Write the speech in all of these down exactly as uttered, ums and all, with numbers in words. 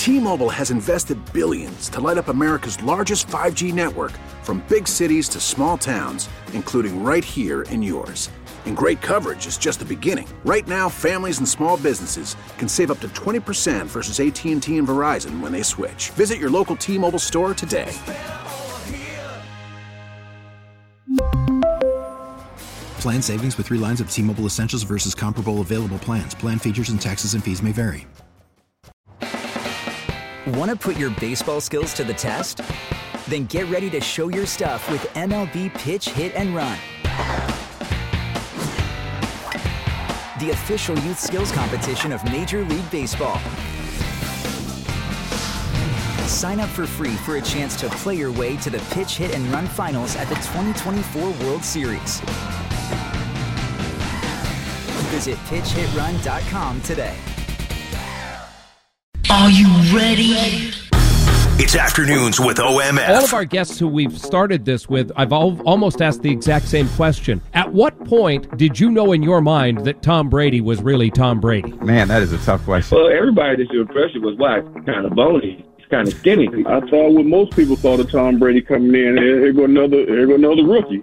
T-Mobile has invested billions to light up America's largest five G network, from big cities to small towns, including right here in yours. And great coverage is just the beginning. Right now, families and small businesses can save up to twenty percent versus A T and T and Verizon when they switch. Visit your local T-Mobile store today. Plan savings with three lines of T-Mobile Essentials versus comparable available plans. Plan features and taxes and fees may vary. Want to put your baseball skills to the test? Then get ready to show your stuff with M L B Pitch, Hit, and Run. The official youth skills competition of Major League Baseball. Sign up for free for a chance to play your way to the Pitch, Hit, and Run finals at the twenty twenty-four World Series. Visit pitch hit run dot com today. Are you ready? It's Afternoons with O M F. All of our guests who we've started this with, I've al- almost asked the exact same question. At what point did you know in your mind that Tom Brady was really Tom Brady? Man, that is a tough question. Well, everybody that's your impression was, why, kind of bony. He's kind of skinny. I thought what most people thought of Tom Brady coming in. Here, here go another, here go another rookie.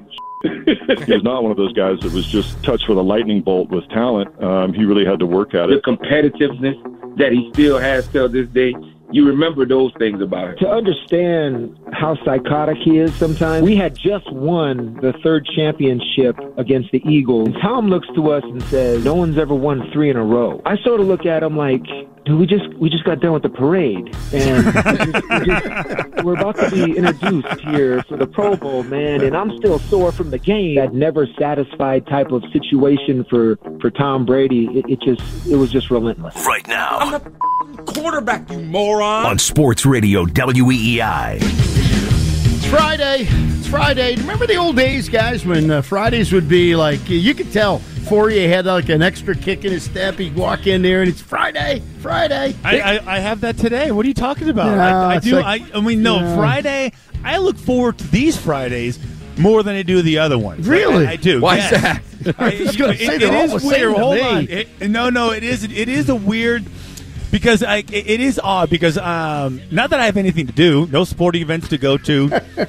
He was not one of those guys that was just touched with a lightning bolt with talent. Um, he really had to work at it. The competitiveness that he still has till this day, you remember those things about him. To understand how psychotic he is sometimes, we had just won the third championship against the Eagles. And Tom looks to us and says, no one's ever won three in a row. I sort of look at him like, dude, we just we just got done with the parade, and we just, we just, we're about to be introduced here for the Pro Bowl, man, and I'm still sore from the game. That never satisfied type of situation for, for Tom Brady, it, it just it was just relentless. Right now, I'm the quarterback, you moron. On Sports Radio W E E I. It's Friday. It's Friday. Remember the old days, guys, when uh, Fridays would be like, you could tell Fourier had like an extra kick in his step. He'd walk in there and it's Friday, Friday. I, I, I have that today. What are you talking about? No, I, I do. like, I, I mean, no, yeah. Friday, I look forward to these Fridays more than I do the other ones. Really? I, I do. Why yes. is that? I was going to say it, they're it all is the same weird. to Hold me. on. It, no, no, it is. It is a weird. Because I, it is odd, because um, not that I have anything to do, no sporting events to go to.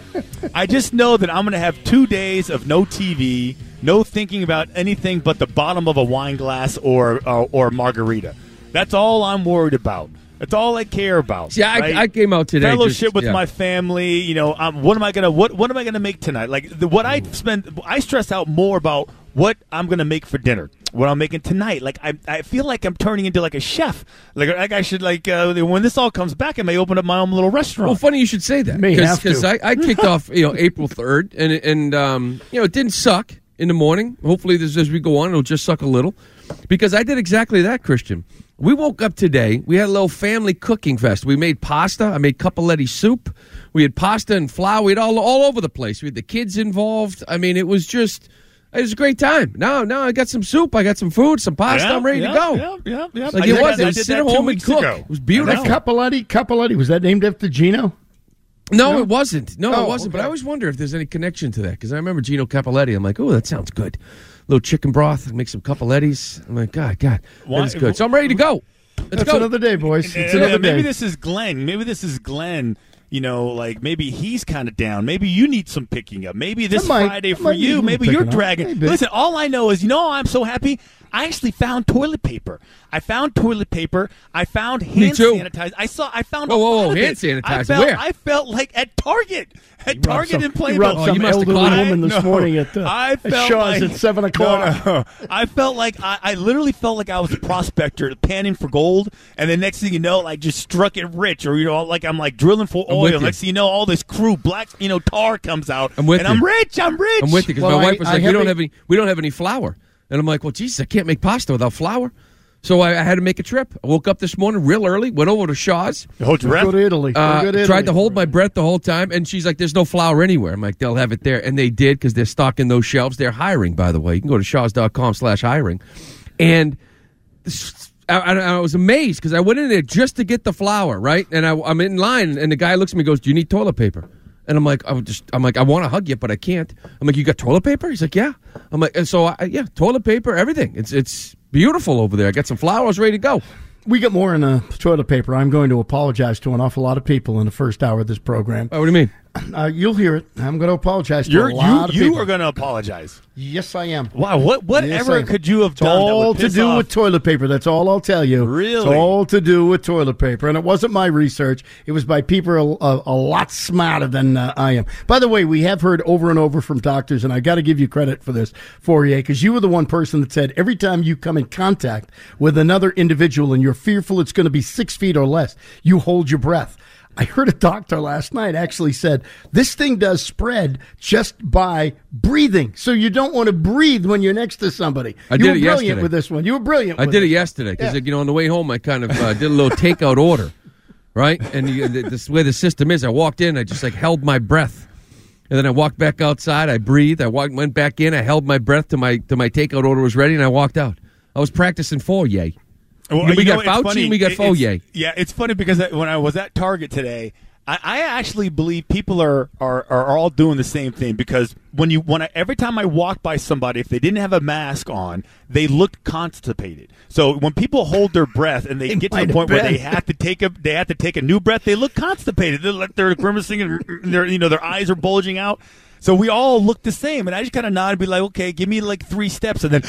I just know that I'm going to have two days of no T V, no thinking about anything but the bottom of a wine glass or or, or margarita. That's all I'm worried about. That's all I care about. Yeah, right? I, I came out today. Fellowship just, with yeah. my family. You know, um, what am I gonna what What am I gonna make tonight? Like the, what I spend, I stress out more about what I'm gonna make for dinner. What I'm making tonight, like I, I feel like I'm turning into like a chef. Like, like I should like uh, when this all comes back, I may open up my own little restaurant. Well, funny you should say that, because I, I kicked off, you know, April third, and and um, you know, it didn't suck in the morning. Hopefully, this, as we go on, it'll just suck a little, because I did exactly that, Christian. We woke up today. We had a little family cooking fest. We made pasta. I made Cappelletti soup. We had pasta and flour. We had all all over the place. We had the kids involved. I mean, it was just. It was a great time. Now, now I got some soup. I got some food, some pasta. Yeah, I'm ready yeah, to go. Yeah, yeah, yeah. Like I it did was. that- It I was did sit that at two home and weeks cook. ago. It was beautiful. Cappelletti, Cappelletti, was that named after Gino? No, No? it wasn't. No, Oh, it wasn't. But okay. I always wonder if there's any connection to that, because I remember Gino Cappelletti. I'm like, oh, that sounds good. little chicken broth, make some Cappellettis. I'm like, God, God, that's good. So I'm ready to go. Let's That's go. another day, boys. It's Uh, another maybe day. this is Glenn. Maybe this is Glenn. You know, like maybe he's kind of down. Maybe you need some picking up. Maybe this I might- Friday I for might need you. some Maybe you're picking up. dragging. Maybe. Listen, all I know is, you know, I'm so happy. I actually found toilet paper. I found toilet paper. I found hand too. sanitizer. I saw. I found. Whoa, a whoa, lot whoa, of hand it. sanitizer. I felt, Where? I felt like at Target. At Target some, in He Plainville. robbed Oh, some you must have elderly caught it. woman this No. morning at, uh, I at felt Shaw's like, at seven o'clock. No, no. I felt like I, I literally felt like I was a prospector panning for gold, and the next thing you know, like just struck it rich, or you know, like I'm like drilling for I'm with oil. you. Next thing you know, all this crew, black, you know, tar comes out, I'm with and you. I'm rich. I'm rich. I'm with you because Well, my I- wife was I like, "We have don't a- have any. We don't have any flour," and I'm like, "Well, Jesus, I can't make pasta without flour." So I, I had to make a trip. I woke up this morning real early, went over to Shaw's, Hold your breath. Go to Italy. Go uh, to Italy. tried to hold my breath the whole time, and she's like, "There's no flour anywhere." I'm like, "They'll have it there," and they did because they're stocking those shelves. They're hiring, by the way. You can go to shaws dot com slash hiring, and this, I, I, I was amazed because I went in there just to get the flour, right? And I, I'm in line, and the guy looks at me and goes, "Do you need toilet paper?" And I'm like, I would just, I'm like, I want to hug you, but I can't. I'm like, "You got toilet paper?" He's like, "Yeah." I'm like, and so I, yeah, toilet paper, everything. It's it's beautiful over there. I got some flowers ready to go. we get more in the toilet paper. I'm going to apologize to an awful lot of people in the first hour of this program. Oh, what do you mean? Uh, you'll hear it. I'm going to apologize to You're, a lot you, of you people. You are going to apologize. Yes, I am. Wow, what whatever yes, could you have it's done? All that would to piss do off? with toilet paper. That's all I'll tell you. Really? It's all to do with toilet paper, and it wasn't my research. It was by people a, a, a lot smarter than uh, I am. By the way, we have heard over and over from doctors, and I got to give you credit for this, Fourier, because you were the one person that said every time you come in contact with another individual and you're fearful it's going to be six feet or less, you hold your breath. I heard a doctor last night actually said this thing does spread just by breathing. So you don't want to breathe when you're next to somebody. I you did were it brilliant yesterday. with this one. You were brilliant I with did it it yesterday because, Yeah. you know, on the way home, I kind of uh, did a little takeout order, right? And you, this way the system is, I walked in, I just like held my breath. And then I walked back outside, I breathed, I walked, went back in, I held my breath till my, till my takeout order was ready, and I walked out. I was practicing Fourier. Well, we you got know, it's Fauci funny. and we got It- it's- Fourier. Yeah, it's funny because when I was at Target today, I, I actually believe people are, are, are all doing the same thing because when you when I, every time I walk by somebody, if they didn't have a mask on, they looked constipated. So when people hold their breath and they, They get to might the point have where they been. have to take a they have to take a new breath, they look constipated. They're like they're grimacing and their you know their eyes are bulging out. So we all look the same, and I just kind of nod and be like, "Okay, give me like three steps," and then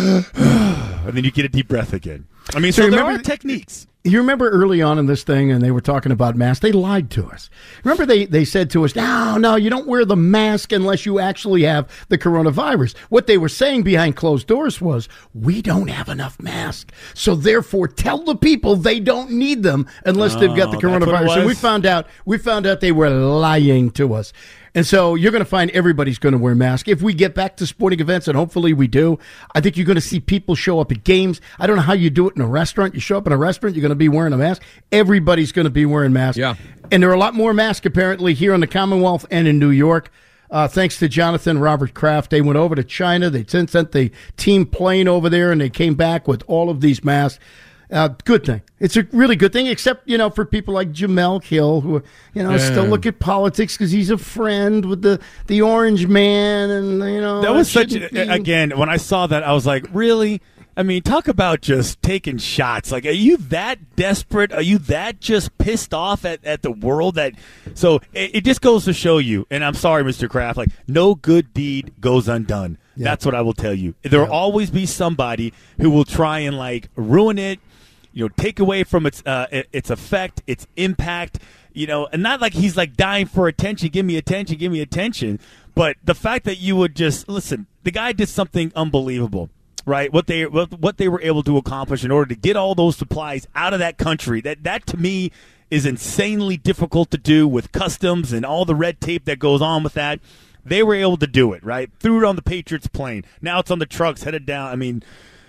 and then you get a deep breath again. I mean, so, So there remember- are techniques. You remember early on in this thing, and they were talking about masks. They lied to us. Remember, they, they said to us, no, no, you don't wear the mask unless you actually have the coronavirus. What they were saying behind closed doors was, we don't have enough masks. So therefore, tell the people they don't need them unless they've got the Oh, that's what it coronavirus. And we was? found out, we found out they were lying to us. And so you're going to find everybody's going to wear masks. If we get back to sporting events, and hopefully we do, I think you're going to see people show up at games. I don't know how you do it in a restaurant. You show up in a restaurant, you're going to be wearing a mask. Everybody's going to be wearing masks. Yeah. And there are a lot more masks apparently here in the Commonwealth and in New York. Uh, thanks to Jonathan Robert Kraft. They went over to China. They sent, sent the team plane over there, and they came back with all of these masks. Uh, good thing. It's a really good thing, except, you know, for people like Jamel Hill, who, you know, Yeah. still look at politics because he's a friend with the, the orange man, and, you know. That was such shouldn't a, be- again when I saw that I was like, really? I mean, talk about just taking shots. Like, are you that desperate? Are you that just pissed off at, at the world that? So it, it just goes to show you. And I'm sorry, Mister Kraft. Like, no good deed goes undone. Yeah. That's what I will tell you. There will Yeah. always be somebody who will try and like ruin it. You know, take away from its uh, its effect, its impact. You know, and not like he's like dying for attention. Give me attention. Give me attention. But the fact that you would just listen, the guy did something unbelievable, right? What they what, what they were able to accomplish in order to get all those supplies out of that country. That that to me is insanely difficult to do with customs and all the red tape that goes on with that. They were able to do it, right? Threw it on the Patriots plane. Now it's on the trucks headed down. I mean.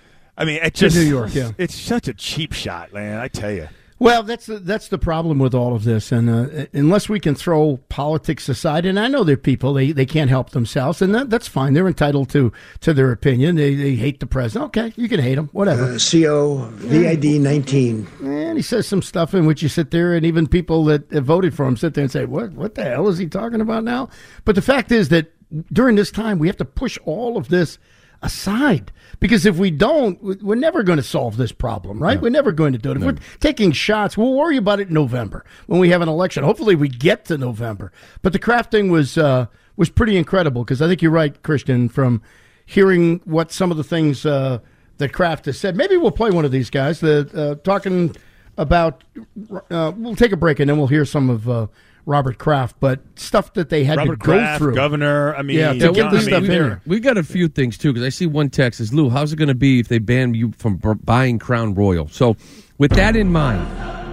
I mean, it just New York, yeah. It's such a cheap shot, man. I tell you. Well, that's the, that's the problem with all of this, and uh, unless we can throw politics aside, and I know there are people they, they can't help themselves, and that, that's fine. They're entitled to, to their opinion. They they hate the president. Okay, you can hate him, whatever. Uh, C O V I D nineteen. And he says some stuff in which you sit there, and even people that have voted for him sit there and say, "What what the hell is he talking about now?" But the fact is that during this time, we have to push all of this aside, because if we don't, we're never going to solve this problem, right? No. We're never going to do it. If No. we're taking shots, we'll worry about it in November when we have an election. Hopefully we get to November. But the Kraft thing was, uh, was pretty incredible, because I think you're right, Christian, from hearing what some of the things uh, that Kraft has said. Maybe we'll play one of these guys, the, uh, talking about, uh, we'll take a break and then we'll hear some of uh, Robert Kraft, but stuff that they had Robert to go Kraft, through. governor, I mean, yeah, to Yeah, get well, this we- stuff we, in there. We got a few things too, because I see one text says, "Lou, how's it going to be if they ban you from b- buying Crown Royal?" So, with that in mind,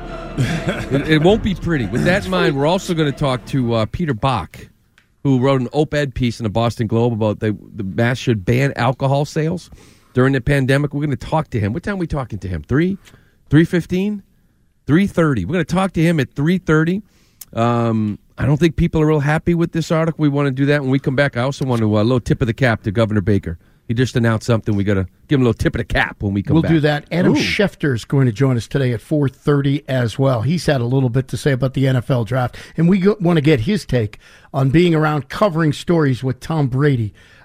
it, it won't be pretty. With that in mind, we're also going to talk to uh, Peter Bach, who wrote an op-ed piece in the Boston Globe about they, the mass should ban alcohol sales during the pandemic. We're going to talk to him. What time are we talking to him? Three, three fifteen, three thirty. We're going to talk to him at three thirty. Um, I don't think people are real happy with this article. We want to do that when we come back. I also want to uh, a little tip of the cap to Governor Baker. He just announced something. We got to give him a little tip of the cap when we come We'll back. do that. Adam Ooh. Schefter is going to join us today at four thirty as well. He's had a little bit to say about the N F L draft, and we go- want to get his take on being around covering stories with Tom Brady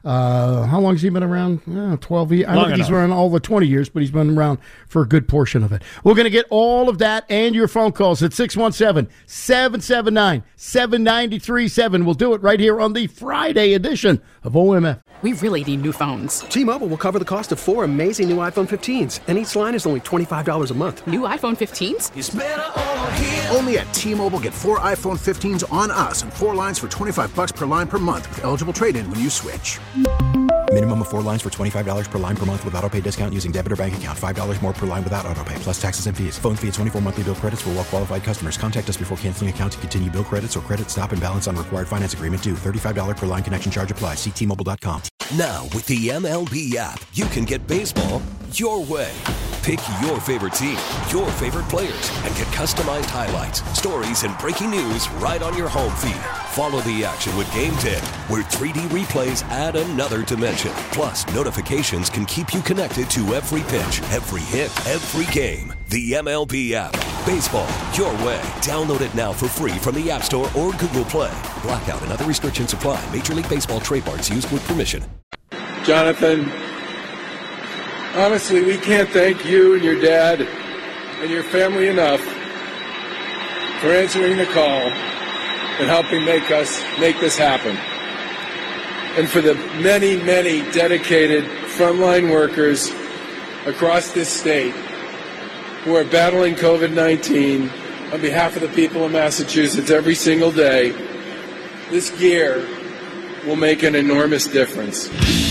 Uh, how long has he been around? Uh, twelve years. I don't think he's been around all the twenty years, but he's been around for a good portion of it. We're going to get all of that and your phone calls at six one seven, seven seven nine, seven nine three seven. We'll do it right here on the Friday edition of O M F. We really need new phones. T-Mobile will cover the cost of four amazing new iPhone fifteens, and each line is only twenty-five dollars a month. New iPhone fifteens? It's better over here. Only at T-Mobile, get four iPhone fifteens on us and four lines for twenty-five dollars per line per month with eligible trade-in when you switch. Minimum of four lines for twenty-five dollars per line per month with autopay discount using debit or bank account. five dollars more per line without autopay, plus taxes and fees. Phone fee at twenty-four monthly bill credits for well-qualified customers. Contact us before canceling account to continue bill credits or credit stop and balance on required finance agreement due. thirty-five dollars per line connection charge applies. See T Mobile dot com. Now, with the M L B app, you can get baseball your way. Pick your favorite team, your favorite players, and get customized highlights, stories, and breaking news right on your home feed. Follow the action with Game Day, where three D replays add another dimension. Plus, notifications can keep you connected to every pitch, every hit, every game. The M L B app. Baseball your way. Download it now for free from the App Store or Google Play. Blackout and other restrictions apply. Major League Baseball trademarks used with permission. Jonathan, honestly, we can't thank you and your dad and your family enough for answering the call and helping make us make this happen. And for the many, many dedicated frontline workers across this state who are battling covid nineteen on behalf of the people of Massachusetts every single day, this gear will make an enormous difference.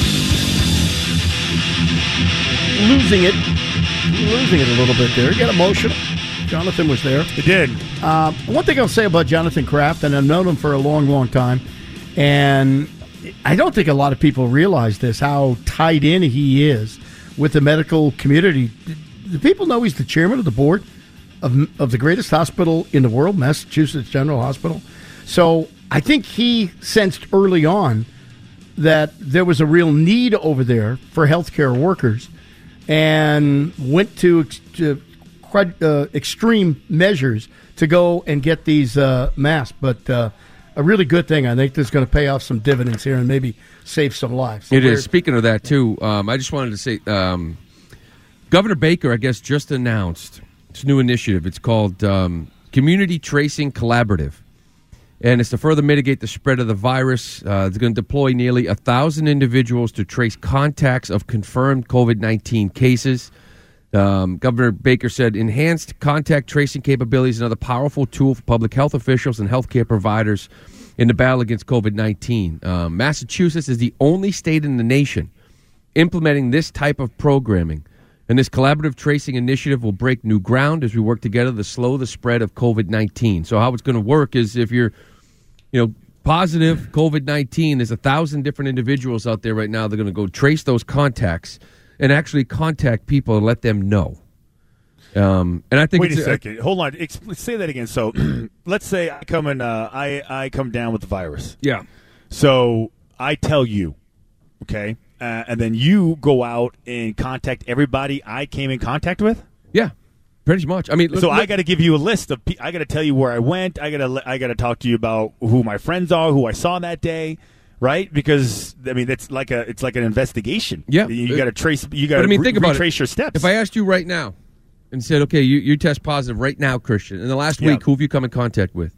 Losing it. Losing it a little bit there. Get emotional. Jonathan was there. He did. Uh, one thing I'll say about Jonathan Kraft, and I've known him for a long, long time, and I don't think a lot of people realize this, how tied in he is with the medical community. Do people know he's the chairman of the board of, of the greatest hospital in the world, Massachusetts General Hospital? So I think he sensed early on that there was a real need over there for healthcare workers, and went to, to quite uh, extreme measures to go and get these uh, masks. But uh, a really good thing. I think this is going to pay off some dividends here and maybe save some lives. It is. Speaking of that, too, um, I just wanted to say um, Governor Baker, I guess, just announced this new initiative. It's called um, Community Tracing Collaborative. And it's to further mitigate the spread of the virus. Uh, it's going to deploy nearly one thousand individuals to trace contacts of confirmed covid nineteen cases. Um, Governor Baker said enhanced contact tracing capabilities is another powerful tool for public health officials and healthcare providers in the battle against covid nineteen. Um, Massachusetts is the only state in the nation implementing this type of programming. And this collaborative tracing initiative will break new ground as we work together to slow the spread of covid nineteen. So how it's going to work is if you're You know, positive covid nineteen, there's a thousand different individuals out there right now. They're going to go trace those contacts and actually contact people and let them know. Um, and I think wait it's, a second, uh, hold on. Ex- say that again. So, let's say I come and uh, I I come down with the virus. Yeah. So I tell you, okay, uh, and then you go out and contact everybody I came in contact with. Yeah. Pretty much. I mean, look, so look, I got to give you a list of. Pe- I got to tell you where I went. I got to. I got to talk to you about who my friends are, who I saw that day, right? Because I mean, it's like a. It's like an investigation. Yeah, you got to trace. You got to I mean, re- think about retrace it. your steps. If I asked you right now and said, "Okay, you, you test positive right now, Christian," in the last Yeah. week, who have you come in contact with?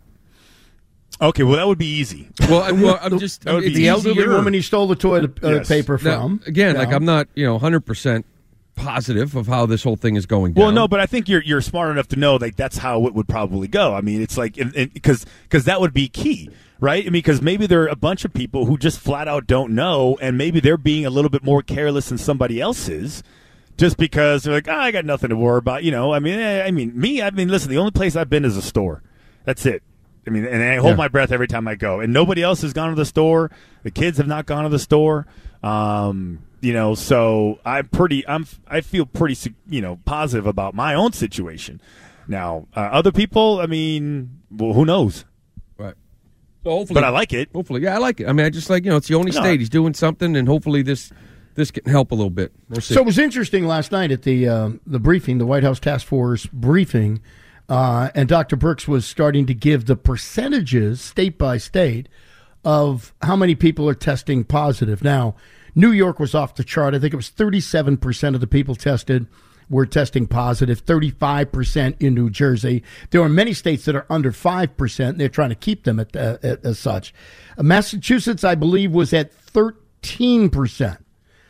Okay, well, that would be easy. Well, I, well I'm just That would it's be the elderly easier. woman he stole the toilet uh, Yes. paper Now, from. again, Yeah. like I'm not, you know, one hundred percent positive of how this whole thing is going down. Well, no, but I think you're you're smart enough to know like that's how it would probably go. I mean, it's like because because that would be key, right? I mean, because maybe there are a bunch of people who just flat out don't know, and maybe they're being a little bit more careless than somebody else is, just because they're like, oh, I got nothing to worry about. You know, I mean, eh, I mean, me, I mean, listen, the only place I've been is a store. That's it. I mean, and I hold Yeah. my breath every time I go, and nobody else has gone to the store. The kids have not gone to the store. Um, You know, so I'm pretty. I'm. I feel pretty. You know, positive about my own situation. Now, uh, other people. I mean, well, who knows? Right. So hopefully, but I like it. Hopefully, yeah, I like it. I mean, I just like you know, it's the only No. state he's doing something, and hopefully this this can help a little bit. We'll see. So it was interesting last night at the uh, the briefing, the White House Task Force briefing, uh, and Doctor Birx was starting to give the percentages state by state of how many people are testing positive. Now, New York was off the chart. I think it was thirty-seven percent of the people tested were testing positive, thirty-five percent in New Jersey. There are many states that are under five percent. They're trying to keep them at, uh, at as such. Uh, Massachusetts, I believe, was at thirteen percent.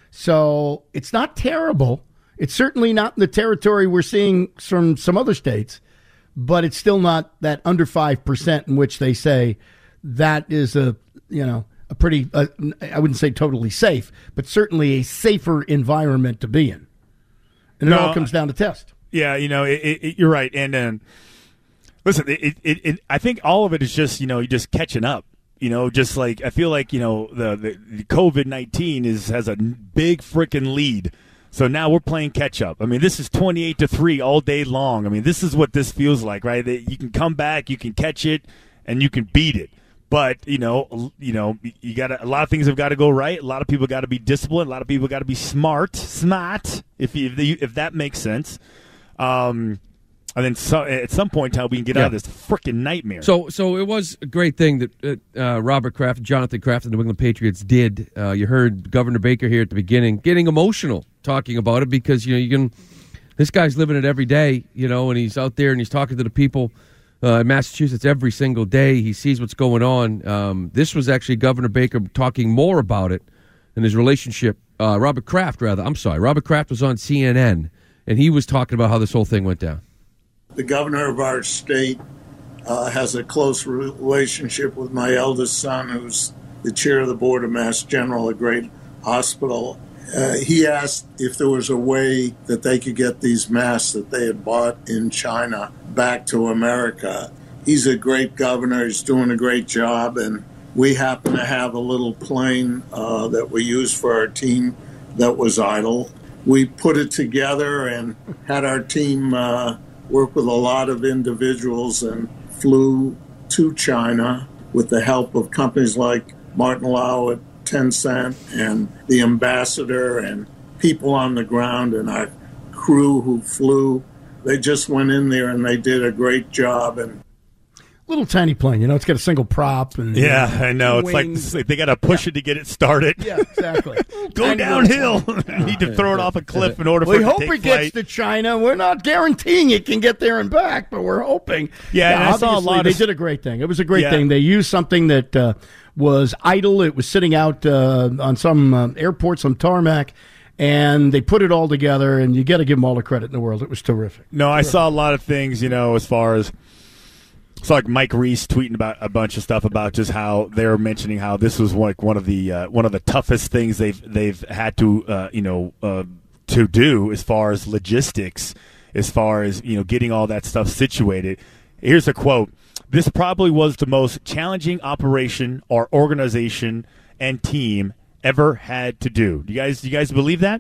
So it's not terrible. It's certainly not in the territory we're seeing from some other states, but it's still not that under five percent in which they say that is a, you know, a pretty, uh, I wouldn't say totally safe, but certainly a safer environment to be in. And no, it all comes down to test. Yeah, you know, it, it, you're right. And um, listen, it, it, it, I think all of it is just, you know, you just catching up. You know, just like I feel like, you know, the, the, the COVID nineteen is has a big freaking lead. So now we're playing catch up. I mean, this is twenty-eight to three all day long. I mean, this is what this feels like, right? That you can come back, you can catch it, and you can beat it. But, you know, you know, you got a lot of things have got to go right. A lot of people got to be disciplined. A lot of people got to be smart, smart, if you, if, you, if that makes sense. Um, and then so, at some point in time, we can get yeah. out of this freaking nightmare. So, so it was a great thing that uh, Robert Kraft, Jonathan Kraft, and the New England Patriots did. Uh, you heard Governor Baker here at the beginning getting emotional talking about it because, you know, you can. This guy's living it every day, you know, and he's out there and he's talking to the people uh, in Massachusetts every single day. He sees what's going on. Um, this was actually Governor Baker talking more about it and his relationship. Uh, Robert Kraft, rather. I'm sorry. Robert Kraft was on C N N, and he was talking about how this whole thing went down. The governor of our state uh, has a close relationship with my eldest son, who's the chair of the board of Mass General, a great hospital. Uh, he asked if there was a way that they could get these masks that they had bought in China back to America. He's a great governor. He's doing a great job. And we happen to have a little plane uh, that we use for our team that was idle. We put it together and had our team uh, work with a lot of individuals and flew to China with the help of companies like Martin Lau at Tencent and the ambassador and people on the ground and our crew who flew. They just went in there and they did a great job. And little tiny plane, you know, it's got a single prop. And yeah, I know. It's like, it's like they got to push yeah. it to get it started. Yeah, exactly. Go tiny downhill. You need to throw it off a cliff in order we for it to take We hope it flight. gets to China. We're not guaranteeing it can get there and back, but we're hoping. Yeah, yeah and I saw a lot they of... did a great thing. It was a great yeah. thing. They used something that uh, was idle. It was sitting out uh, on some uh, airport, some tarmac, and they put it all together, and you got to give them all the credit in the world. It was terrific. No, terrific. I saw a lot of things, you know, as far as it's like Mike Reese tweeting about a bunch of stuff about just how they're mentioning how this was like one of the uh, one of the toughest things they've they've had to uh, you know uh, to do as far as logistics, as far as you know getting all that stuff situated. Here's a quote: "This probably was the most challenging operation our organization and team ever had to do." Do you guys do you guys believe that?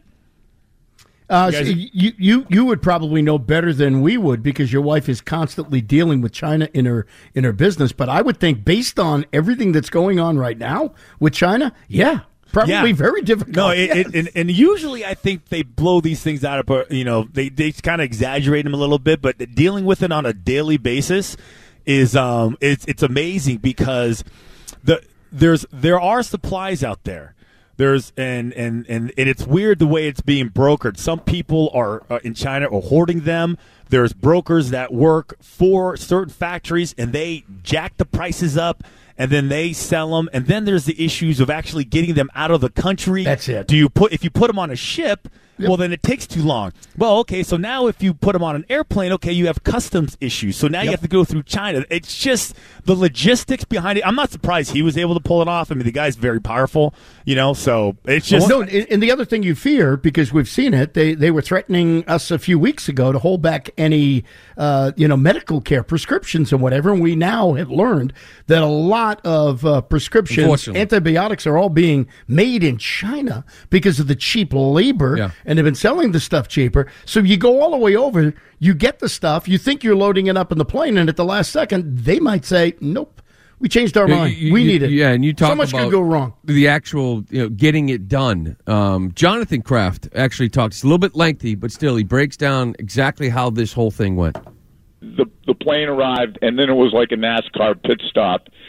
Uh, you, guys, so you, you you would probably know better than we would because your wife is constantly dealing with China in her in her business. But I would think, based on everything that's going on right now with China, yeah, probably yeah. very difficult. No, it, yes. it, and, and usually I think they blow these things out of, you know, they they kind of exaggerate them a little bit. But dealing with it on a daily basis is um it's it's amazing because the there's there are supplies out there. There's and, and, and, and it's weird the way it's being brokered. Some people are uh, in China are hoarding them. There's brokers that work for certain factories and they jack the prices up and then they sell them. And then there's the issues of actually getting them out of the country. That's it. Do you put if you put them on a ship? Yep. Well, then it takes too long. Well, okay, so now if you put them on an airplane, okay, you have customs issues. So now yep. you have to go through China. It's just the logistics behind it. I'm not surprised he was able to pull it off. I mean, the guy's very powerful, you know, so it's just... Well, no, and the other thing you fear, because we've seen it, they, they were threatening us a few weeks ago to hold back any, uh, you know, medical care prescriptions and whatever, and we now have learned that a lot of uh, prescriptions, antibiotics are all being made in China because of the cheap labor. Yeah. And they've been selling the stuff cheaper. So you go all the way over, you get the stuff, you think you're loading it up in the plane, and at the last second, they might say, nope, we changed our you, mind. You, we you, need it. Yeah, and you talk so much about could go wrong. The actual, you know, getting it done. Um, Jonathan Kraft actually talks, it's a little bit lengthy, but still, he breaks down exactly how this whole thing went. The, the plane arrived, and then it was like a NASCAR pit stop.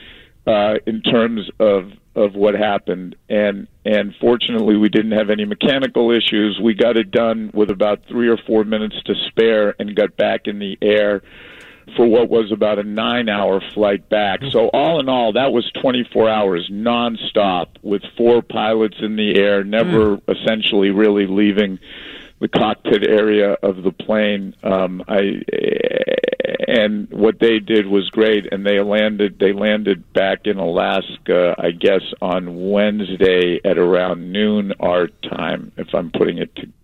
uh, in terms of of what happened. And and fortunately, we didn't have any mechanical issues. We got it done with about three or four minutes to spare and got back in the air for what was about a nine-hour flight back. So all in all, that was twenty-four hours nonstop with four pilots in the air, never mm. essentially really leaving the cockpit area of the plane. Um, I and what they did was great, and they landed. They landed back in Alaska, I guess, on Wednesday at around noon our time, if I'm putting it to.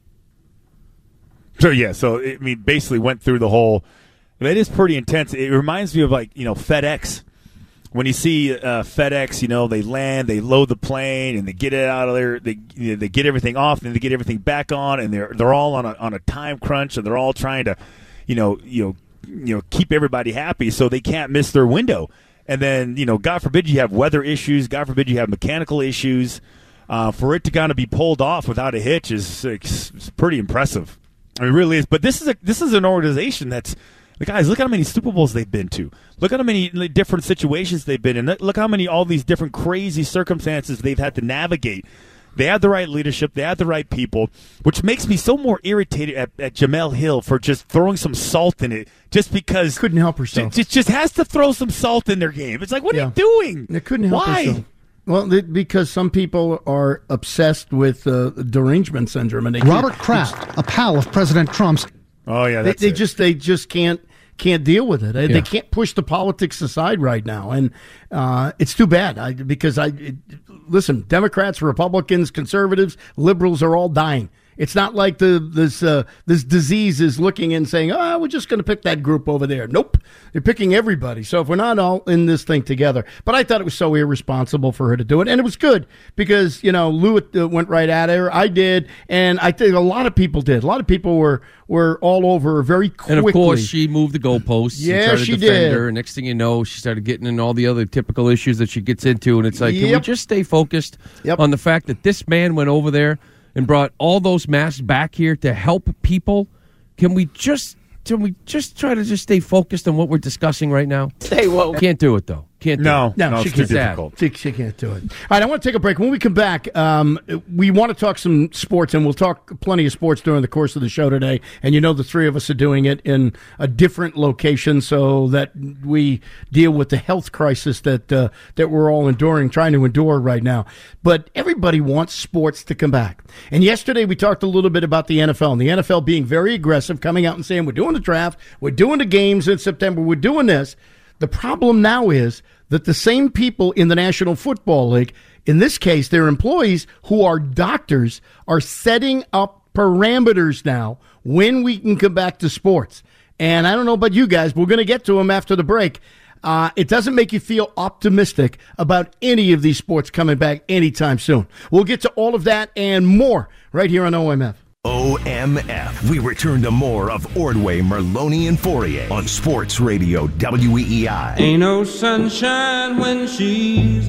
So yeah, so I mean, basically went through the whole. That is pretty intense. It reminds me of, like, you know, FedEx. When you see uh, FedEx, you know, they land, they load the plane, and they get it out of there. They you know, they get everything off, and they get everything back on, and they're they're all on a on a time crunch, and they're all trying to, you know, you know, you know, keep everybody happy, so they can't miss their window. And then, you know, God forbid you have weather issues. God forbid you have mechanical issues. Uh, for it to kind of be pulled off without a hitch is it's, it's pretty impressive. I mean, it really is. But this is a this is an organization that's. The guys, look at how many Super Bowls they've been to. Look at how many different situations they've been in. Look how many, all these different crazy circumstances they've had to navigate. They had the right leadership. They had the right people, which makes me so more irritated at, at Jemele Hill for just throwing some salt in it just because. Couldn't help herself. Just, just has to throw some salt in their game. It's like, what yeah. are you doing? They couldn't help Why? herself. Well, they, because some people are obsessed with uh, derangement syndrome. And they Robert Kraft, a pal of President Trump's. Oh, yeah, that's they, they it. just They just can't. can't deal with it. They Yeah. can't push the politics aside right now, and uh, it's too bad. I, because I it, listen, Democrats, Republicans, conservatives, liberals are all dying. It's not like the this uh, this disease is looking and saying, "Oh, we're just going to pick that group over there." Nope, they're picking everybody. So if we're not all in this thing together, but I thought it was so irresponsible for her to do it, and it was good because you know Lou uh, went right at her. I did, and I think a lot of people did. A lot of people were were all over her very quickly. And of course, she moved the goalposts. Yeah, and tried to she defend did. her. And next thing you know, she started getting in all the other typical issues that she gets into. And it's like, Yep. can we just stay focused Yep. on the fact that this man went over there and brought all those masks back here to help people? Can we just can we just try to just stay focused on what we're discussing right now? Stay woke. Can't do it though. Can't do No, it. No, no, she it's too can't. difficult. She, she can't do it. All right, I want to take a break. When we come back, um, we want to talk some sports, and we'll talk plenty of sports during the course of the show today. And you know the three of us are doing it in a different location so that we deal with the health crisis that uh, that we're all enduring, trying to endure right now. But everybody wants sports to come back. And yesterday we talked a little bit about the N F L, and the N F L being very aggressive, coming out and saying, we're doing the draft, we're doing the games in September, we're doing this. The problem now is that the same people in the National Football League, in this case, their employees who are doctors, are setting up parameters now when we can come back to sports. And I don't know about you guys, but we're going to get to them after the break. Uh, it doesn't make you feel optimistic about any of these sports coming back anytime soon. We'll get to all of that and more right here on O M F. O M F. We return to more of Ordway, Merloni, and Fourier on Sports Radio W E E I. Ain't no sunshine when she's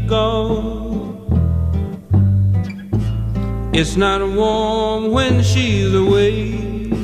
gone. It's not warm when she's away.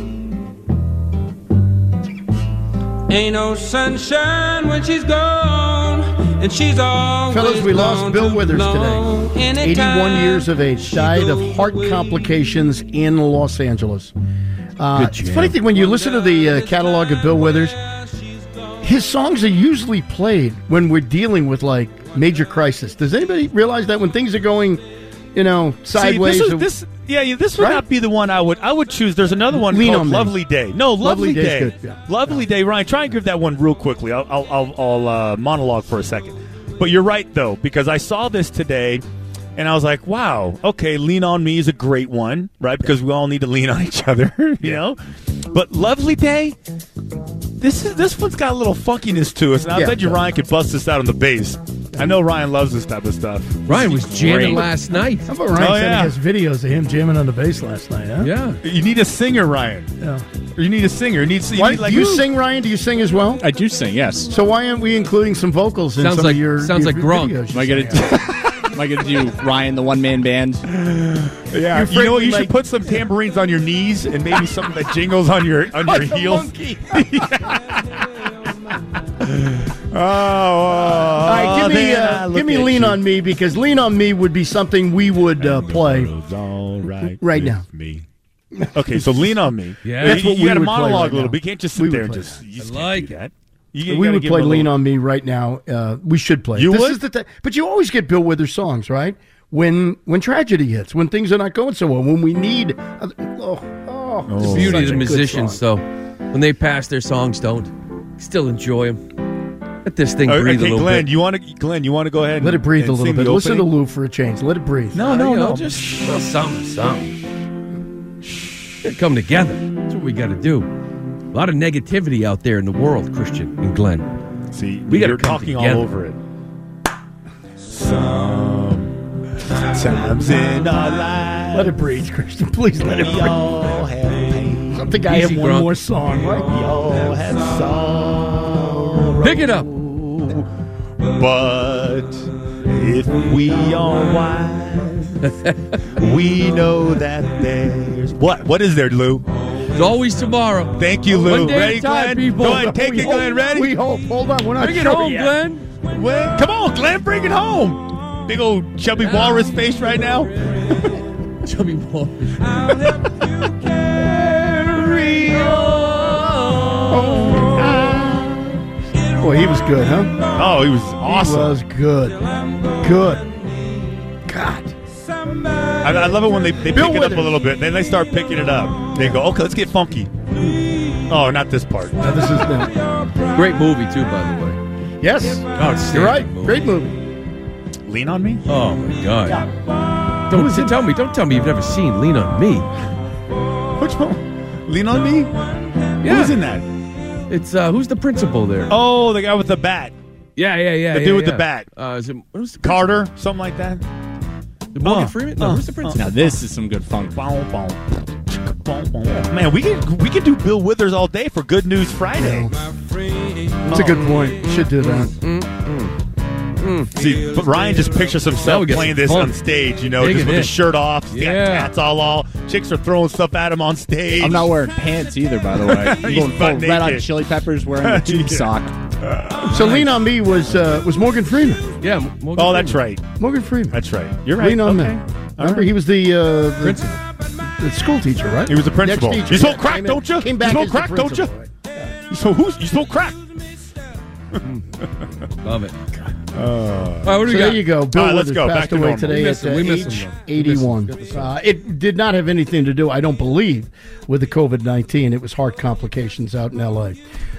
Ain't no sunshine when she's gone, and she's always Fellas, we lost gone Bill too Withers long. today. Anytime eighty-one years of age, died of heart away. complications in Los Angeles. Uh, Good it's jam. funny thing when you listen to the uh, catalog of Bill Withers, his songs are usually played when we're dealing with like major crisis. Does anybody realize that when things are going, you know, sideways? See, this, or- is, this yeah, yeah, this would Right? not be the one I would I would choose. There's another one Lean called on Me. Lovely Day. No, Lovely, Lovely Day's Day. good, yeah. Lovely Day. Ryan, try and give that one real quickly. I'll I'll, I'll, I'll uh, monologue for a second. But you're right though, because I saw this today, and I was like, wow, okay, Lean on Me is a great one, right? Because we all need to lean on each other, you yeah. know. But Lovely Day, this is this one's got a little funkiness to it, and I Yeah, bet you yeah. Ryan could bust this out on the bass. I know Ryan loves this type of stuff. Ryan was jamming Great. last night. How about Ryan Oh, said yeah. he has videos of him jamming on the bass last night, huh? Yeah. You need a singer, Ryan. Yeah. Or you need a singer. You need, you Why, need like do you Ooh. sing, Ryan? Do you sing as well? I do sing, yes. So why aren't we including some vocals in Sounds some like- of your sounds your like grunk. videos? Am I gonna do, am I gonna do Ryan the one man band? Yeah, You're you know what? You like- should put some tambourines on your knees and maybe something that jingles on your on your Like a heels. monkey. Oh, oh, All right, give give me, then uh, I look give me at Lean you. on Me, because Lean on Me would be something we would uh, play all right, right now. Me. Okay, so Lean on Me. Yeah. That's you, what you we got to would play monologue right a little now. bit. You can't just We sit would there and play just. I You just like can't do it. that. You, you we gotta would give play them a Lean little- on Me right now. Uh, we should play. it. You this would? Is the th- but you always get Bill Withers songs, right? When when tragedy hits, when things are not going so well, when we need. Uh, oh, oh, The this is beauty such of the a good musicians, song. though, when they pass their songs, don't still enjoy them. Let this thing Uh, breathe okay, a little Glenn, bit. you want to? Glenn, you want to go ahead? And, Let it breathe and a little sing bit. the Listen to opening? Lou for a change. Let it breathe. No, Uh, no, you know, no. just well, something, something. Gotta come together. That's what we got to do. A lot of negativity out there in the world, Christian and Glenn. See, we got to you're come talking together. all over it. Sometimes in our lives, Let it breathe, Christian. Please let it we breathe. all have pain. I think I Easy, have one Gronk. more song, right? We all have sorrow. Pick it up. But if we are wise, we know that there's what? What is there, Lou? There's always tomorrow. Thank you, Lou. One day Ready, at a time, Glenn? people. Go ahead, take We it, hope- Glenn. Ready? We hope. Hold on. We're not Bring it sure home, yet. Glenn. When? Come on, Glenn, bring it home. Big old chubby walrus face right now. Chubby boy. Boy, he was good, huh? Oh, he was awesome. He was good. Good. God. I, I love it when they, they Bill pick it up Withers. a little bit. Then they start picking it up. They go, okay, let's get funky. Oh, not this part. Now, this is the, Great movie, too, by the way. yes. Outstanding You're right. movie. Great movie. Lean on me? Oh, my God. Don't t- tell me. Don't tell me you've never seen Lean on Me. Which one? Lean on me? Yeah. Who's in that? It's, uh, who's the principal there? Oh, the guy with the bat. Yeah, yeah, yeah. The yeah, dude with yeah. the bat. Uh, is it, what was the Carter? Something like that? The Morgan Oh, Freeman? No, oh, who's the principal? Now this is some good funk. Boom, boom. Boom, boom. Man, we can we can do Bill Withers all day for Good News Friday. That's a good point. Should do that. See, but Ryan just pictures Now himself we get playing some this fun. on stage, you know, Digging just with in. his shirt off. He's got Yeah. tats all all. Chicks are throwing stuff at him on stage. I'm not wearing pants either, by the way. I'm He's going full butt Red Hot naked. Chili Peppers wearing a tube Yeah. sock. So Lean on Me was uh, was Morgan Freeman. Yeah. Morgan Oh, that's Freeman. right. Morgan Freeman. That's right. You're right. Lean on okay. Me. All Remember, right. he was the, uh, the Principal. the school teacher, right? He was the principal. Next teacher. You smoke Yeah, crack, came in- don't you? Came You back smoke as the crack, don't you? principal, right? You smoke who's? You smoke crack. Love it. Uh, All right, what do we So got? there you go. Bill All right, let's Withers go. Back passed to away normal. today We miss at him. uh, We miss age him, though. We miss him. eighty-one. Got the song. Uh, it did not have anything to do, I don't believe, with the COVID nineteen. It was heart complications out in L A.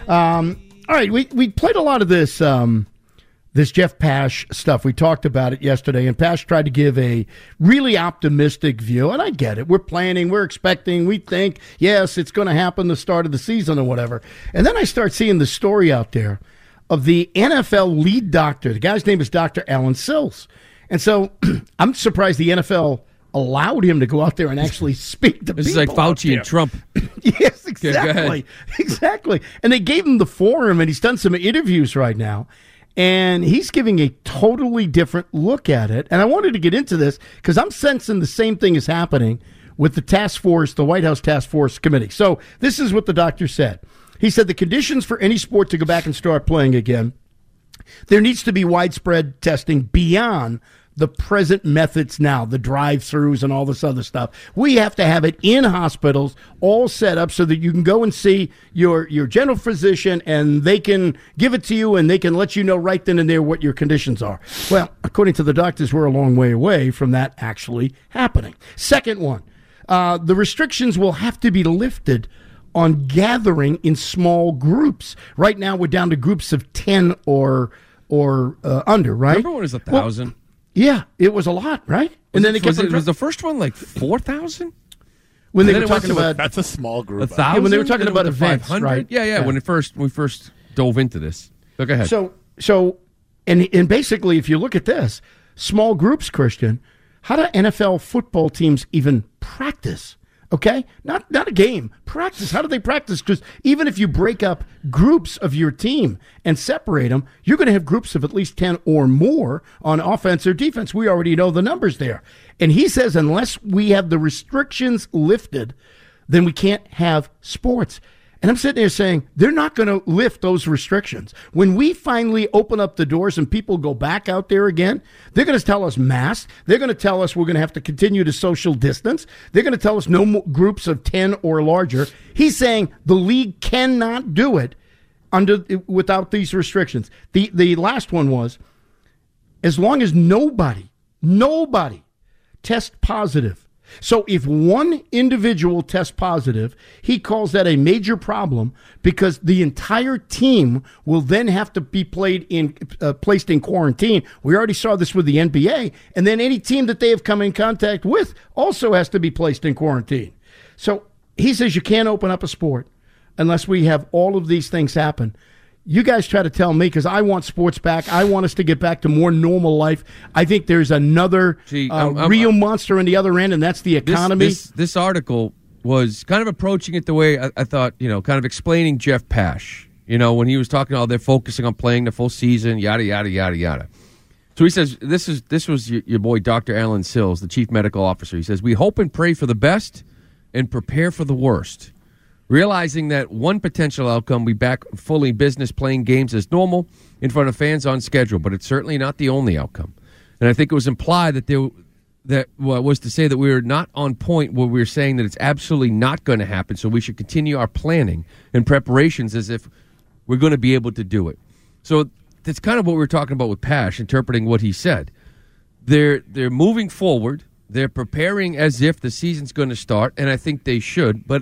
Um, all right, we, we played a lot of this um, this Jeff Pash stuff. We talked about it yesterday, and Pash tried to give a really optimistic view, and I get it. We're planning, we're expecting, we think, yes, it's going to happen the start of the season or whatever. And then I start seeing the story out there of the N F L lead doctor. The guy's name is Doctor Alan Sills. And so I'm surprised the N F L allowed him to go out there and actually speak to This people. is like out Fauci there. and Trump. Yes, Okay, go ahead. exactly. Exactly. And they gave him the forum, and he's done some interviews right now. And he's giving a totally different look at it. And I wanted to get into this because I'm sensing the same thing is happening with the task force, the White House Task Force Committee. So this is what the doctor said. He said the conditions for any sport to go back and start playing again, there needs to be widespread testing beyond the present methods now, the drive-thrus and all this other stuff. We have to have it in hospitals, all set up so that you can go and see your, your general physician and they can give it to you and they can let you know right then and there what your conditions are. Well, according to the doctors, we're a long way away from that actually happening. Second one, uh, the restrictions will have to be lifted on gathering in small groups. Right now, we're down to groups of ten or or uh, under, right? Remember when it was a Well, thousand? yeah, it was a lot, right? And then they kept was, it, on was the first one like four thousand? when they and were then it went talking to a- about That's a small A group. thousand. Yeah, when they were talking Then it about went to events, five hundred? right? Yeah, yeah, Yeah. When it first when we first dove into this. So go ahead. So, so, and and basically, if you look at this, small groups, Christian, how do N F L football teams even practice? Okay, not not a game, practice. How do they practice? Because even if you break up groups of your team and separate them, you're going to have groups of at least ten or more on offense or defense. We already know the numbers there. And he says unless we have the restrictions lifted, then we can't have sports. And I'm sitting there saying, they're not going to lift those restrictions. When we finally open up the doors and people go back out there again, they're going to tell us masks. They're going to tell us we're going to have to continue to social distance. They're going to tell us no more groups of ten or larger. He's saying the league cannot do it under without these restrictions. The, the last one was, as long as nobody, nobody tests positive. So if one individual tests positive, he calls that a major problem because the entire team will then have to be played in, uh, placed in quarantine. We already saw this with the N B A, and then any team that they have come in contact with also has to be placed in quarantine. So he says you can't open up a sport unless we have all of these things happen. You guys try to tell me, because I want sports back. I want us to get back to more normal life. I think there's another See, uh, I'm, I'm, real monster on the other end, and that's the economy. This, this, this article was kind of approaching it the way I, I thought, you know, kind of explaining Jeff Pash, you know, when he was talking, oh, they're focusing on playing the full season, yada, yada, yada, yada. So he says, this is this was your, your boy, Doctor Alan Sills, the chief medical officer. He says, we hope and pray for the best and prepare for the worst. Realizing that one potential outcome, we back fully business playing games as normal in front of fans on schedule, but it's certainly not the only outcome. And I think it was implied that there, that well, was to say that we were not on point where we were saying that it's absolutely not going to happen, so we should continue our planning and preparations as if we're going to be able to do it. So that's kind of what we were talking about with Pash, interpreting what he said. They're they're moving forward. They're preparing as if the season's going to start, and I think they should, but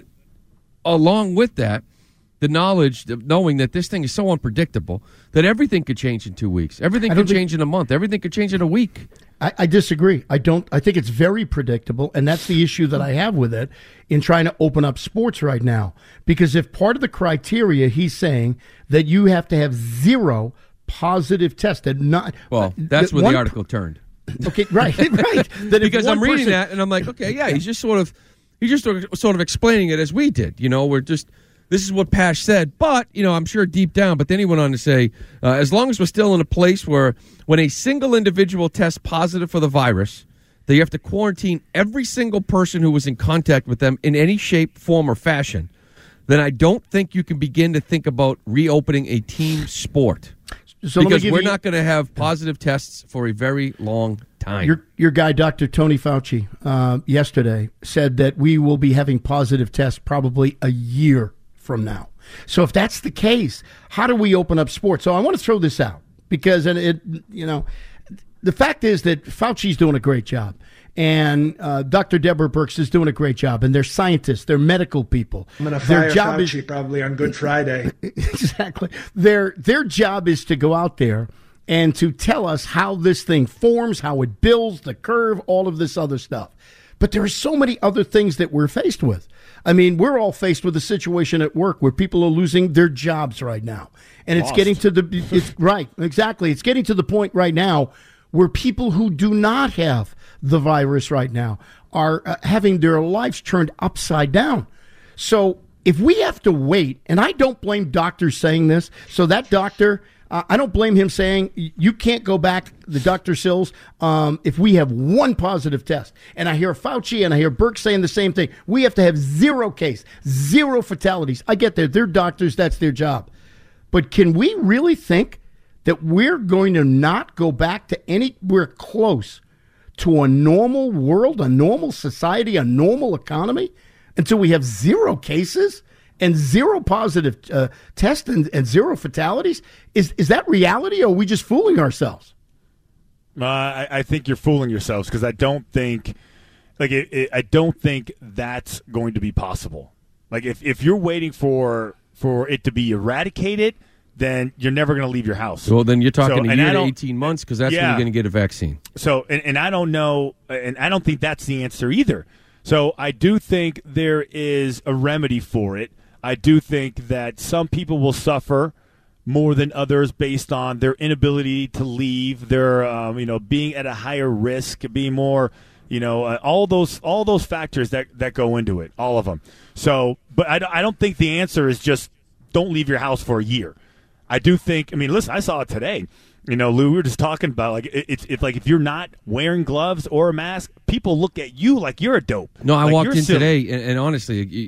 along with that, the knowledge of knowing that this thing is so unpredictable that everything could change in two weeks. Everything could change in a month. Everything could change in a week. I, I disagree. I don't. I think it's very predictable, and that's the issue that I have with it in trying to open up sports right now. Because if part of the criteria, he's saying that you have to have zero positive tested, not well, that's that where one, the article turned. Okay, right, right. That because I'm reading person, that and I'm like, okay, yeah, he's just sort of. He's just sort of explaining it as we did. You know, we're just, this is what Pash said, but, you know, I'm sure deep down, but then he went on to say, uh, as long as we're still in a place where when a single individual tests positive for the virus, they have to quarantine every single person who was in contact with them in any shape, form, or fashion, then I don't think you can begin to think about reopening a team sport. So because we're you, not going to have positive tests for a very long time. Your, your guy, Doctor Tony Fauci, uh, yesterday said that we will be having positive tests probably a year from now. So if that's the case, how do we open up sports? So I want to throw this out because, and it, you know, the fact is that Fauci's doing a great job. And uh, Doctor Deborah Birx is doing a great job, and they're scientists, they're medical people. I'm going to their fire job Fauci is, probably on Good Friday. Exactly. Their their job is to go out there and to tell us how this thing forms, how it builds, the curve, all of this other stuff. But there are so many other things that we're faced with. I mean, we're all faced with a situation at work where people are losing their jobs right now, and it's Lost. getting to the it's right exactly. It's getting to the point right now where people who do not have the virus right now are uh, having their lives turned upside down. So if we have to wait, and I don't blame doctors saying this, so that doctor, uh, I don't blame him saying you can't go back, the Doctor Sills, um, if we have one positive test. And I hear Fauci and I hear Birx saying the same thing. We have to have zero case, zero fatalities. I get that. They're doctors. That's their job. But can we really think that we're going to not go back to anywhere close to a normal world, a normal society, a normal economy until we have zero cases and zero positive uh, tests and, and zero fatalities? Is is that reality, or are we just fooling ourselves? Uh, I, I think you're fooling yourselves because I don't think, like, it, it, I don't think that's going to be possible. Like, if, if you're waiting for for it to be eradicated, then you're never going to leave your house. Well, then you're talking so, a year to eighteen months because that's yeah. when you're going to get a vaccine. So, and, and I don't know, and I don't think that's the answer either. So I do think there is a remedy for it. I do think that some people will suffer more than others based on their inability to leave, their um, you know, being at a higher risk, being more, you know, uh, all those all those factors that, that go into it, all of them. So, but I, I don't think the answer is just don't leave your house for a year. I do think, I mean, listen, I saw it today. You know, Lou, we were just talking about, like, it, it's it's like if you're not wearing gloves or a mask, people look at you like you're a dope. No, I like walked in silly. today, and, and honestly,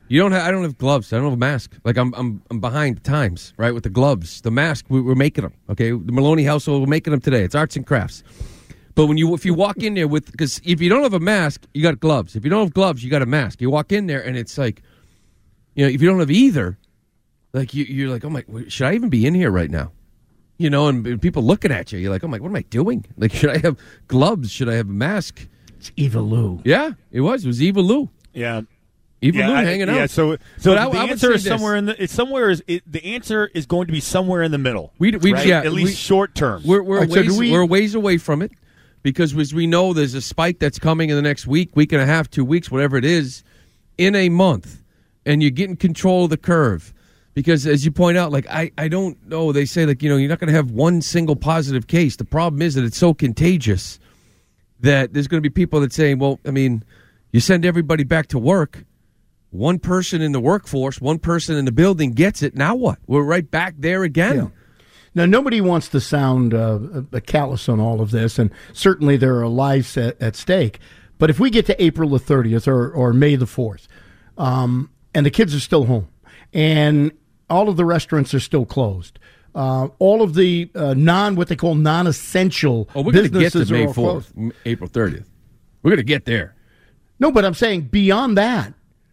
You don't. Have, I don't have gloves. I don't have a mask. Like I'm, I'm, I'm behind times, right? With the gloves, the mask, we, we're making them. Okay, the Maloney household, we're making them today. It's arts and crafts. But when you, if you walk in there with, because if you don't have a mask, you got gloves. If you don't have gloves, you got a mask. You walk in there and it's like, you know, if you don't have either, like you, you're like, oh my, should I even be in here right now? You know, and people looking at you, you're like, oh my, what am I doing? Like, should I have gloves? Should I have a mask? It's Eva Lou. Yeah, it was. It was Eva Lou. Yeah. Even yeah, Lou I, hanging yeah, out. so so But the I- I would answer is say this. somewhere in the it's somewhere is it, the answer is going to be somewhere in the middle. We, we right? yeah, at least we- short term. We're we're All right, so ways, do we- we're ways away from it because as we know there's a spike that's coming in the next week, week and a half, two weeks, whatever it is, in a month, and you're getting control of the curve. Because as you point out, like I, I don't know, they say like you know you're not going to have one single positive case. The problem is that it's so contagious that there's going to be people that say, well, I mean, you send everybody back to work. One person in the workforce, one person in the building gets it. Now what? We're right back there again. Yeah. Now, nobody wants to sound uh, a callous on all of this, and certainly there are lives at, at stake. But if we get to April the thirtieth or, or May the fourth, um, and the kids are still home, and all of the restaurants are still closed, uh, all of the uh, non, what they call non-essential Oh, we're going to get businesses to are May all fourth, closed. April thirtieth. We're going to get there. No, but I'm saying beyond that,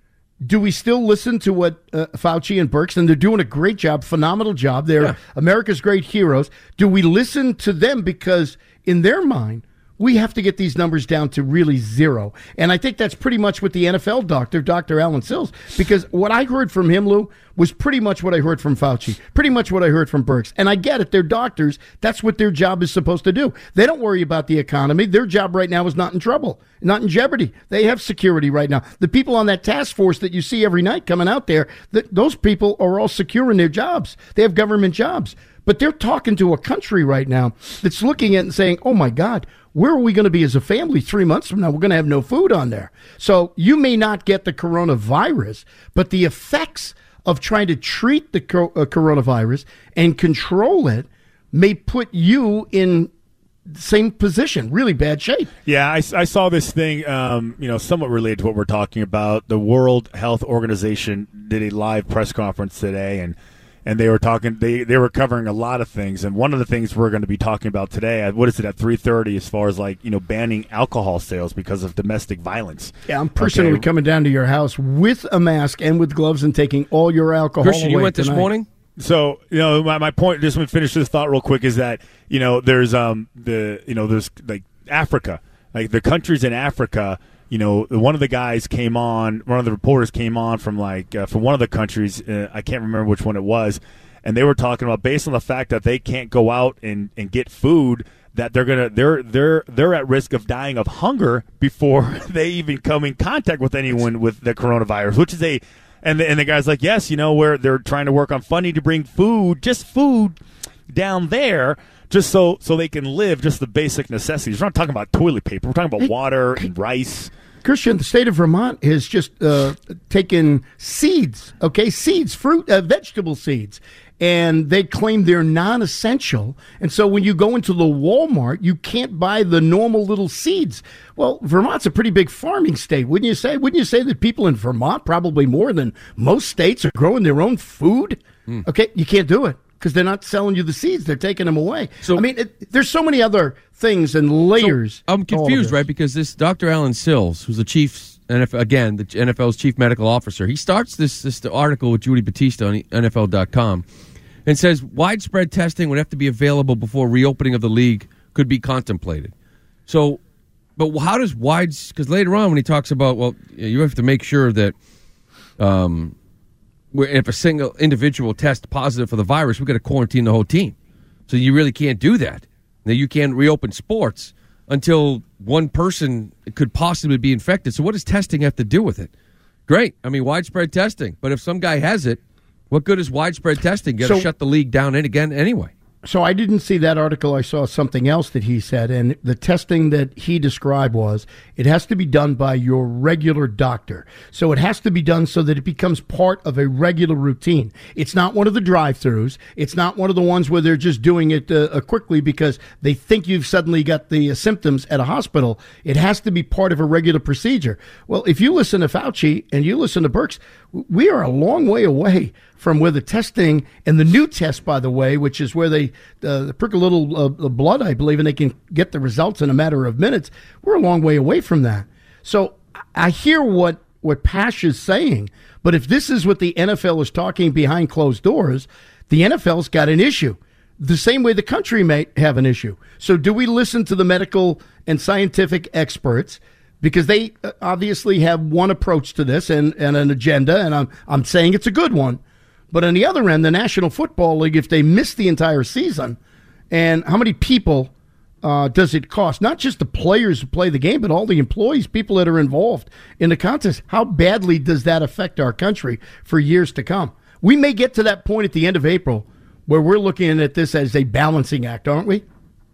do we still listen to what uh, Fauci and Birx, and they're doing a great job, phenomenal job. They're Yeah. America's great heroes. Do we listen to them because in their mind, we have to get these numbers down to really zero? And I think that's pretty much what the N F L doctor, Doctor Alan Sills, because what I heard from him, Lou, was pretty much what I heard from Fauci, pretty much what I heard from Birx. And I get it. They're doctors. That's what their job is supposed to do. They don't worry about the economy. Their job right now is not in trouble, not in jeopardy. They have security right now. The people on that task force that you see every night coming out there, th- those people are all secure in their jobs. They have government jobs. But they're talking to a country right now that's looking at it and saying, oh, my God, where are we going to be as a family three months from now? We're going to have no food on there. So you may not get the coronavirus, but the effects of trying to treat the co- uh, coronavirus and control it may put you in the same position, really bad shape. Yeah, I, I saw this thing, um, you know, somewhat related to what we're talking about. The World Health Organization did a live press conference today, and and they were talking. They they were covering a lot of things, and one of the things we're going to be talking about today, what is it at three thirty, as far as like you know banning alcohol sales because of domestic violence. Yeah, I'm personally Okay. coming down to your house with a mask and with gloves and taking all your alcohol Christian, you away went this tonight. morning? So you know, my, my point. Just let me finish this thought real quick. Is that you know there's um the you know there's like Africa, like the countries in Africa. You know, one of the guys came on. One of the reporters came on from like uh, from one of the countries. Uh, I can't remember which one it was, and they were talking about based on the fact that they can't go out and, and get food, that they're gonna they're they're they're at risk of dying of hunger before they even come in contact with anyone with the coronavirus, which is a and the, and the guy's like, yes, you know, where they're trying to work on funding to bring food, just food down there, just so so they can live, just the basic necessities. We're not talking about toilet paper. We're talking about water and rice. Christian, the state of Vermont has just uh, taken seeds, okay, seeds, fruit, uh, vegetable seeds, and they claim they're non-essential. And so when you go into the Walmart, you can't buy the normal little seeds. Well, Vermont's a pretty big farming state, wouldn't you say? Wouldn't you say that people in Vermont, probably more than most states, are growing their own food? Mm. Okay, you can't do it because they're not selling you the seeds. They're taking them away. So I mean, it, there's so many other things and layers. So I'm to all of confused, this. right? Because this Doctor Alan Sills, who's the chief, N F L, again, the N F L's chief medical officer, he starts this this article with Judy Batista on N F L dot com and says widespread testing would have to be available before reopening of the league could be contemplated. So, but how does wide? Because later on when he talks about, well, you have to make sure that um, if a single individual tests positive for the virus, we've got to quarantine the whole team. So you really can't do that. Now, you can't reopen sports until one person could possibly be infected. So what does testing have to do with it? Great. I mean, widespread testing. But if some guy has it, what good is widespread testing? Got to So- shut the league down in again anyway. So I didn't see that article. I saw something else that he said, and the testing that he described was it has to be done by your regular doctor. So it has to be done so that it becomes part of a regular routine. It's not one of the drive-thrus. It's not one of the ones where they're just doing it uh, uh, quickly because they think you've suddenly got the uh, symptoms at a hospital. It has to be part of a regular procedure. Well, if you listen to Fauci and you listen to Birx, we are a long way away from where the testing and the new test, by the way, which is where they uh, prick a little uh, blood, I believe, and they can get the results in a matter of minutes. We're a long way away from that. So I hear what, what Pash is saying, but if this is what the N F L is talking behind closed doors, the N F L's got an issue. The same way the country may have an issue. So do we listen to the medical and scientific experts? Because they obviously have one approach to this and, and an agenda, and I'm I'm saying it's a good one. But on the other end, the National Football League, if they miss the entire season, and how many people uh, does it cost? Not just the players who play the game, but all the employees, people that are involved in the contest. How badly does that affect our country for years to come? We may get to that point at the end of April where we're looking at this as a balancing act, aren't we?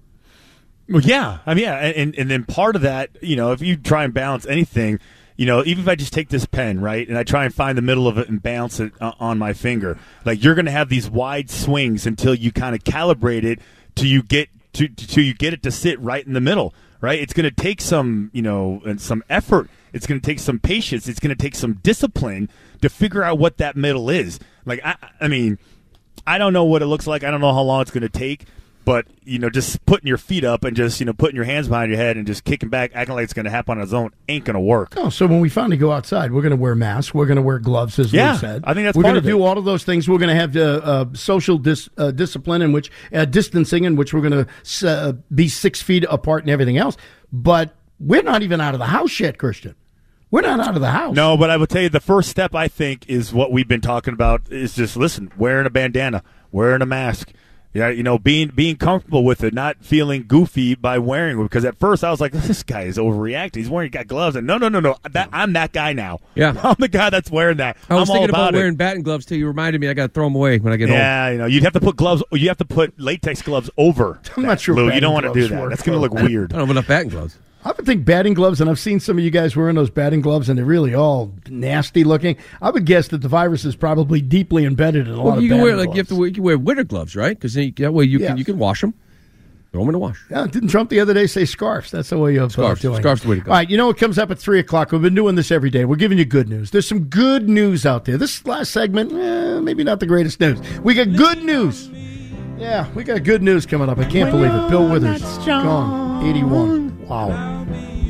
Well, yeah. I mean, yeah, and, and then part of that, you know, if you try and balance anything, you know, even if I just take this pen, right, and I try and find the middle of it and bounce it uh, on my finger, like you're going to have these wide swings until you kind of calibrate it till you get to till you get it to sit right in the middle, right? It's going to take some, you know, and some effort. It's going to take some patience. It's going to take some discipline to figure out what that middle is. Like, I, I mean, I don't know what it looks like. I don't know how long it's going to take. But, you know, just putting your feet up and just, you know, putting your hands behind your head and just kicking back, acting like it's going to happen on its own ain't going to work. Oh, so when we finally go outside, we're going to wear masks. We're going to wear gloves, as yeah, we said. I think that's We're part going of to it. do all of those things. We're going to have uh, uh, social dis, uh, discipline in which uh, distancing in which we're going to uh, be six feet apart and everything else. But we're not even out of the house yet, Christian. We're not out of the house. No, but I will tell you the first step, I think, is what we've been talking about is just, listen, wearing a bandana, wearing a mask. Yeah, you know, being being comfortable with it, not feeling goofy by wearing it. Because at first I was like, this guy is overreacting. He's wearing got gloves. And no, no, no, no. That, I'm that guy now. Yeah. I'm the guy that's wearing that. I was I'm thinking all about, about wearing batting gloves, too. You reminded me I got to throw them away when I get yeah, home. Yeah, you know, you'd have to put gloves. You have to put latex gloves over. I'm not sure Lou, you don't want to do gloves that. work, That's going to look weird. I don't have enough batting gloves. I would think batting gloves, and I've seen some of you guys wearing those batting gloves, and they're really all nasty looking. I would guess that the virus is probably deeply embedded in a Well, lot you of can wear batting like gloves. you have to wear, you can wear winter gloves, right? Because that way you Yes. can you can wash them. Throw them in the wash. Yeah, didn't Trump the other day say scarves? That's the way you're Scarves. doing. Scarves the way to go. All right, you know what comes up at three o'clock? We've been doing this every day. We're giving you good news. There's some good news out there. This last segment, eh, maybe not the greatest news. We got good news. Yeah, we got good news coming up. I can't believe it. Bill Withers, gone, eighty-one. Wow.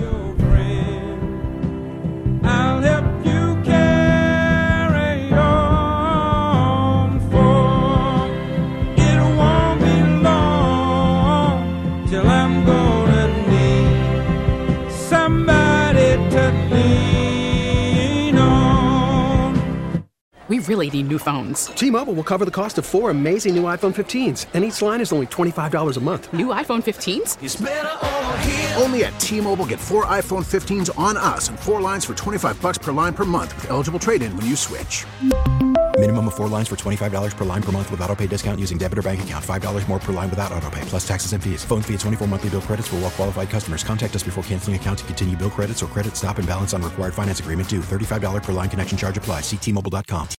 I'll help you carry on, for it won't be long till I'm gonna need somebody to lean on. We really need new phones. T-Mobile will cover the cost of four amazing new iPhone fifteens, and each line is only twenty-five dollars a month. New iPhone fifteens? It's better over here. Only at T-Mobile, get four iPhone fifteens on us and four lines for twenty-five bucks per line per month with eligible trade-in when you switch. Minimum of four lines for twenty-five dollars per line per month with autopay discount using debit or bank account. five dollars more per line without autopay, plus taxes and fees. Phone fee at twenty-four monthly bill credits for well-qualified customers. Contact us before canceling account to continue bill credits or credit stop and balance on required finance agreement due. thirty-five dollars per line connection charge applies. See T Mobile dot com.